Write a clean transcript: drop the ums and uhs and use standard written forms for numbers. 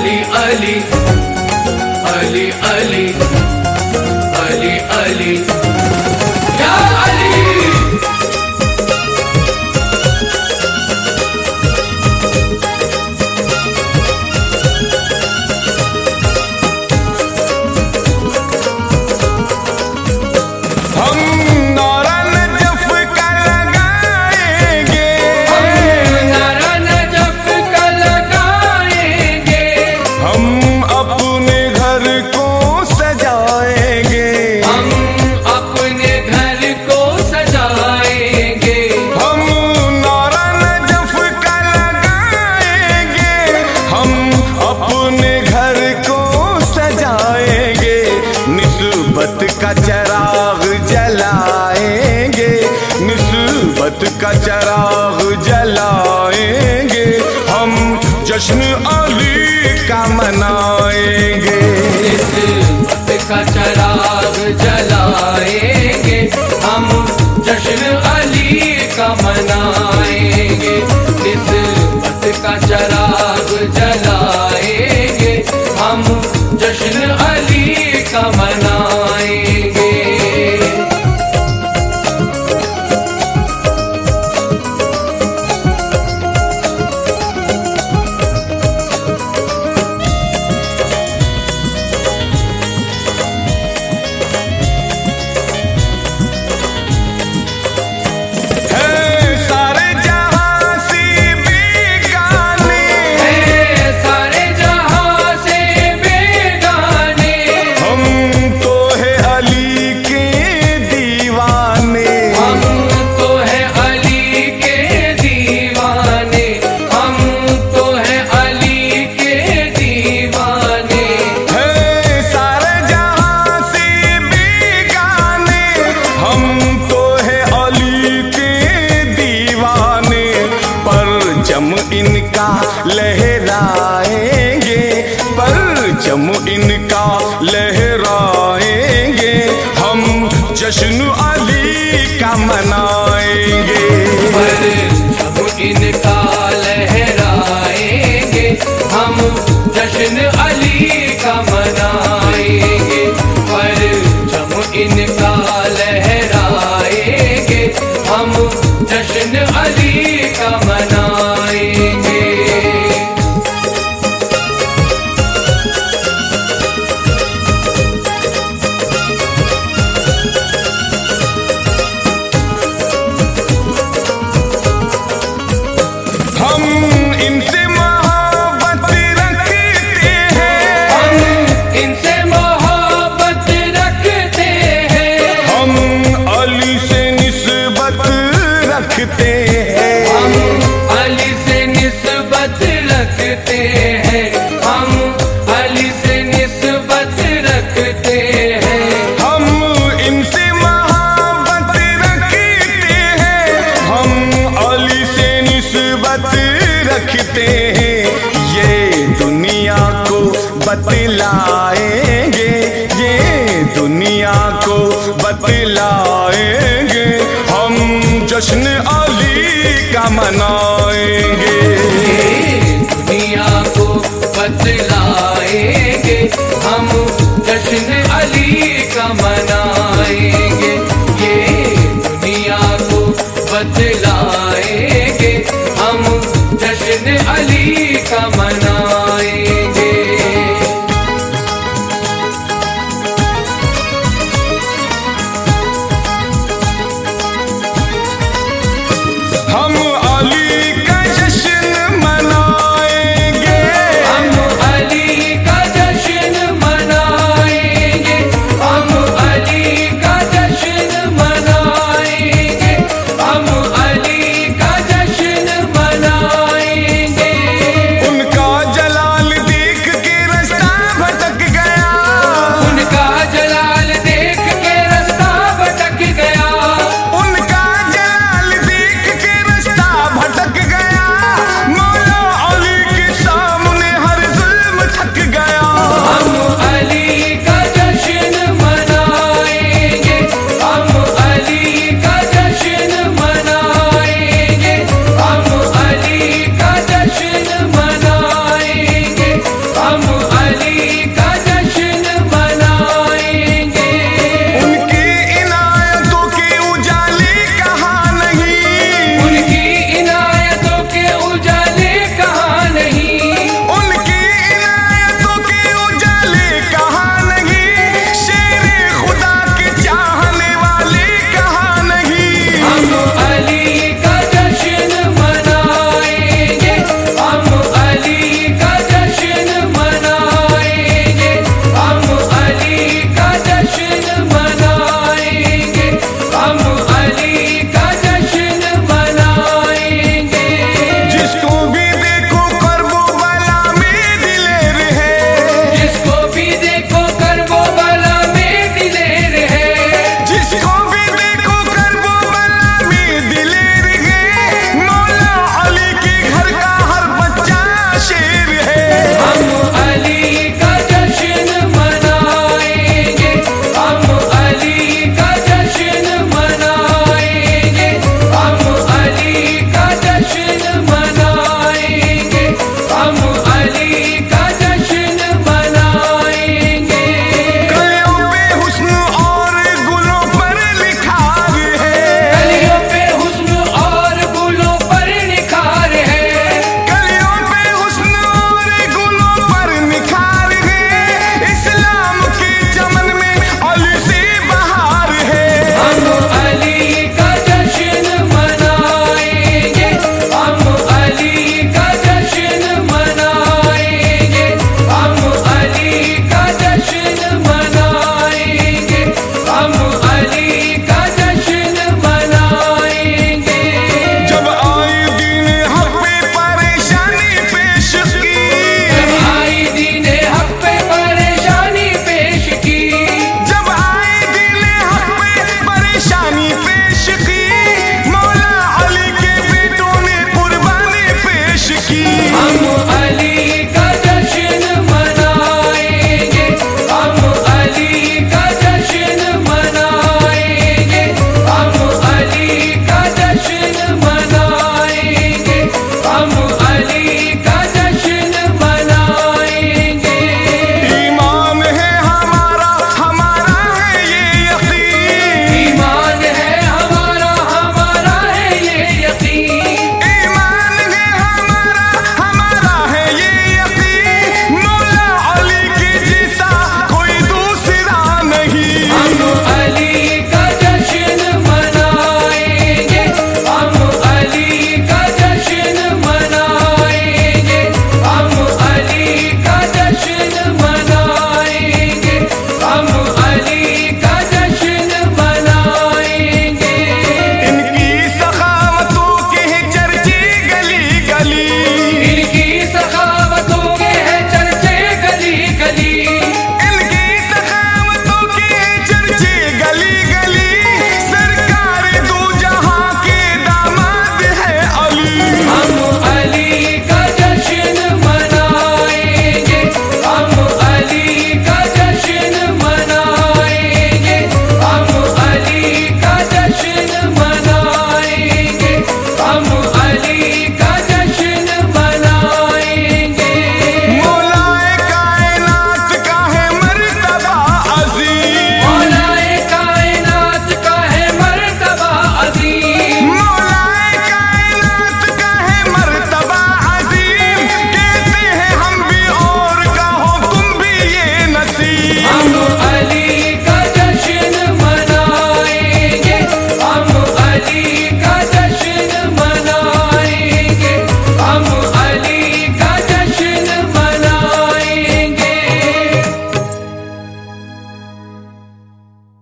अली अली अली अली अली अली या अली। का चराग जलाएंगे, निस्बत का चराग जलाएंगे, हम जश्न अली का मनाएंगे। निस्बत का चराग जलाएंगे, हम जश्न अली का मनाएंगे। निस्बत का चराग जलाएंगे, हम जश्न अली का मनाएंगे। इनका लहराएंगे, परचम इनका लहराएंगे, हम जश्न अली का मनाएंगे। परचम इनका लहराएंगे, हम जश्न अली का मनाएंगे। परचम इनका लहराएंगे, हम जश्न अली का मनाएंगे। हम इनसे मोहब्बत रखते हैं, हम इनसे मोहब्बत रखते हैं, हम अली से निस्बत रखते हैं, हम अली से निस्बत रखते हैं, हम अली से निस्बत रखते हैं। हम इनसे मोहब्बत रखते हैं, हम अली से निस्बत रखते हैं। ये दुनिया को बतलाएंगे, ये दुनिया को बतलाएंगे, हम जश्न अली का मनाएंगे। दुनिया को बतलाएंगे, हम जश्न अली का मनाएंगे। ये दुनिया को बतलाएंगे, हम जश्न अली का मनाएंगे।